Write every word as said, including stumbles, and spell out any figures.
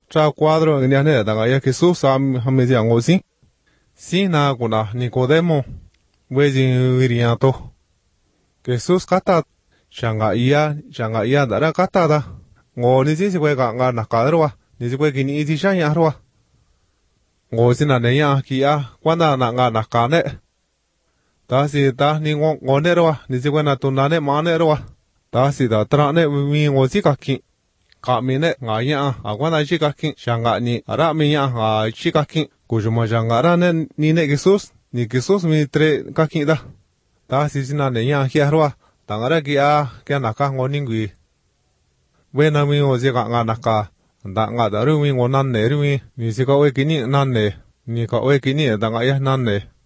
tra cuadro en el danga ya Jesús am hamedia ngosi si na kuna Nicodemo wejin wiriato Jesús kata shanga iya shanga iya dara kata da ngo ni si kwe ga nga nakadrwa ni si kwe kini iti shanya arwa ngo si na ne ya ki ya kwanda na nga nakane ta si ta ni ngo ngo ne rwa ni si kwe na tunane ma ne rwa ta si da tra ne mi ngo si kaki ka mi ne nga ya a kwanda shi kaki shanga ni ara mi ya nga shi kaki kujuma shanga ra ne ni ne Jesus ni Jesus mi tre kaki da ta si si na ne ya ki arwa tangara ki a kya naka ngo ningwi we na mi ngo si ka nga naka da nga da ru mi ngo nan ne ru mi ni si ka we kini nan ne ni ka we kini da nga ya nan ne